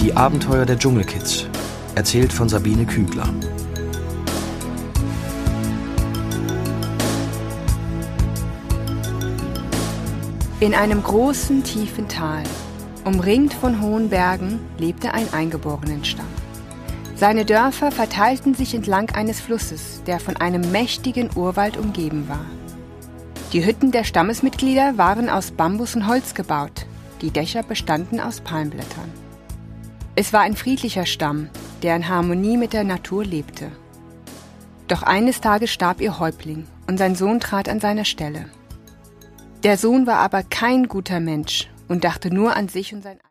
Die Abenteuer der Dschungelkids, erzählt von Sabine Kügler. In einem großen, tiefen Tal, umringt von hohen Bergen, lebte ein Eingeborenenstamm. Seine Dörfer verteilten sich entlang eines Flusses, der von einem mächtigen Urwald umgeben war. Die Hütten der Stammesmitglieder waren aus Bambus und Holz gebaut, die Dächer bestanden aus Palmblättern. Es war ein friedlicher Stamm, der in Harmonie mit der Natur lebte. Doch eines Tages starb ihr Häuptling und sein Sohn trat an seine Stelle. Der Sohn war aber kein guter Mensch und dachte nur an sich und sein